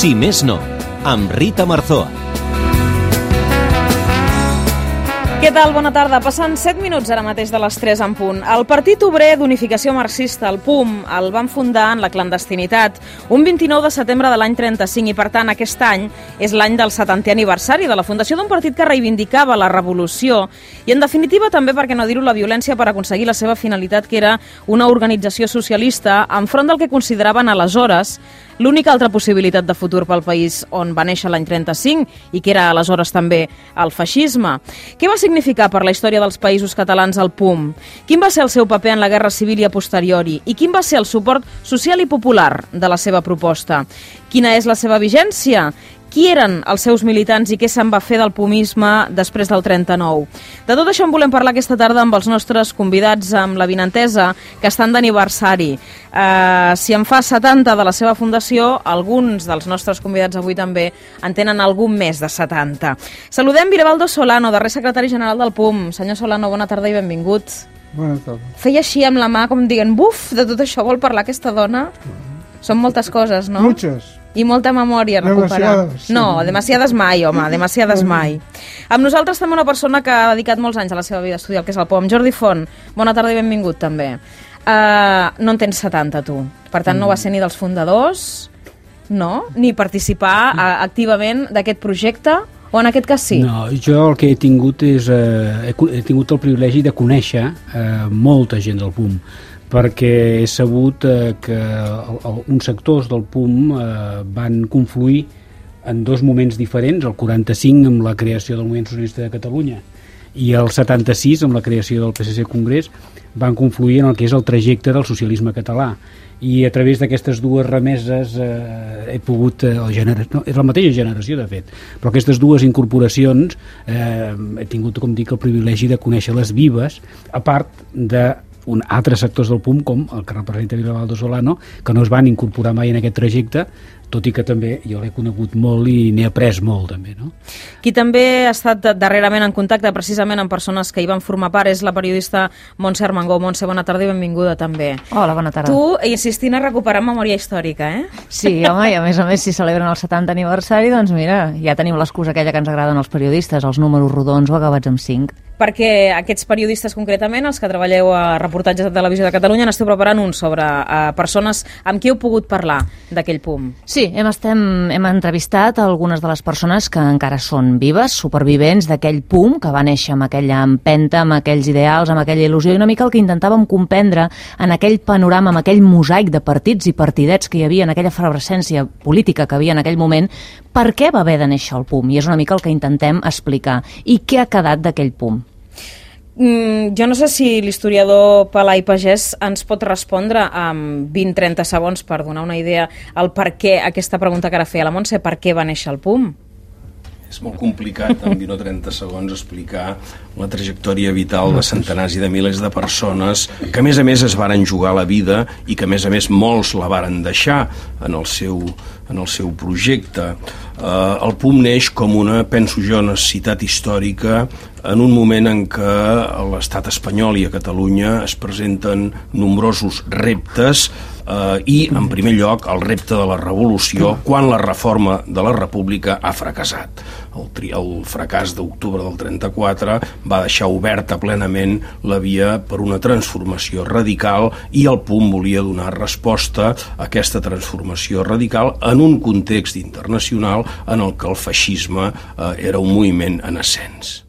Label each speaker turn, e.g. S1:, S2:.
S1: Si més no, amb Rita Marzoa.
S2: Què tal? Bona tarda. Passen 7 minuts ara mateix de les 3 en punt. El Partit Obrer d'Unificació Marxista, el PUM, el van fundar en la clandestinitat un 29 de setembre de l'any 35 i, per tant, aquest any és l'any del 70è aniversari de la fundació d'un partit que reivindicava la revolució i, en definitiva, també, per què no dir-ho, la violència per aconseguir la seva finalitat, que era una organització socialista enfront del que consideraven aleshores l'única altra possibilitat de futur pel país on va néixer l'any 35 i que era aleshores també el feixisme. Què va significar per la història dels països catalans el PUM? Quin va ser el seu paper en la Guerra Civil i a posteriori? I quin va ser el suport social i popular de la seva proposta? Quina és la seva vigència? Qui eren els seus militants i què se'n va fer del pumisme després del 39? De tot això en volem parlar aquesta tarda amb els nostres convidats, amb l'avinentesa, que estan d'aniversari. Si en fa 70 de la seva fundació, alguns dels nostres convidats avui també en tenen algun més de 70. Saludem Virebaldo Solano, darrer secretari general del PUM. Senyor Solano, bona tarda i benvingut.
S3: Bona tarda.
S2: Feia així amb la mà, com dient, buf, de tot això vol parlar aquesta dona? Són moltes coses, no?
S3: Muchas.
S2: I molta memòria a recuperar.
S3: Demasiades. Sí.
S2: No, demasiades mai, home, demasiades mai. Amb nosaltres també una persona que ha dedicat molts anys a la seva vida a estudiar el que és el POM, Jordi Font. Bona tarda i benvingut, també. No en tens 70, tu. Per tant, no vas ser ni dels fundadors, no? Ni participar activament d'aquest projecte, o en aquest cas sí?
S4: No, jo el que he tingut és... he tingut el privilegi de conèixer molta gent del PUM, perquè he sabut que uns sectors del PUM van confluir en dos moments diferents, el 45 amb la creació del Moviment Socialista de Catalunya i el 76 amb la creació del PSC Congrés, van confluir en el que és el trajecte del socialisme català. I a través d'aquestes dues remeses he pogut... és la mateixa generació, de fet, però aquestes dues incorporacions he tingut, com dic, el privilegi de conèixer-les vives, a part de altres sectors del PUM, com el que representa Virebaldo Solano, que no es van incorporar mai en aquest trajecte, tot i que també jo l'he conegut molt i n'he après molt, també, no?
S2: Qui també ha estat darrerament en contacte precisament amb persones que hi van formar part és la periodista Montse Armengou. Montse, bona tarda i benvinguda també.
S5: Hola, bona tarda.
S2: Tu insistint a recuperar memòria històrica, eh?
S5: Sí, home, i a més, si celebren el 70 aniversari, doncs mira, ja tenim l'excusa aquella que ens agraden els periodistes, els números rodons o acabats amb 5.
S2: Perquè aquests periodistes concretament, els que treballeu a reportatges de Televisió de Catalunya, n'esteu preparant un sobre persones amb qui heu pogut parlar d'aquell PUM.
S5: Sí, hem entrevistat algunes de les persones que encara són vives, supervivents d'aquell PUM, que va néixer amb aquella empenta, amb aquells ideals, amb aquella il·lusió, i una mica el que intentàvem comprendre en aquell panorama, amb aquell mosaic de partits i partidets que hi havia, en aquella efervescència política que havia en aquell moment, per què va haver de néixer el PUM? I és una mica el que intentem explicar. I què ha quedat d'aquell PUM?
S2: Jo no sé si l'historiador Pelai Pagès ens pot respondre amb 20-30 segons per donar una idea al per què, aquesta pregunta que ara feia la Montse, per què va néixer el PUM?
S6: És molt complicat en 20 o 30 segons explicar la trajectòria vital de centenars i de milers de persones que a més es varen jugar la vida i que a més molts la varen deixar en el seu projecte. El PUM neix com una, penso jo, necessitat històrica en un moment en què a l'estat espanyol i a Catalunya es presenten nombrosos reptes i, en primer lloc, el repte de la revolució quan la reforma de la república ha fracassat. El fracàs d'octubre del 34 va deixar oberta plenament la via per una transformació radical i el PUM volia donar resposta a aquesta transformació radical en un context internacional en el que el feixisme era un moviment en ascens.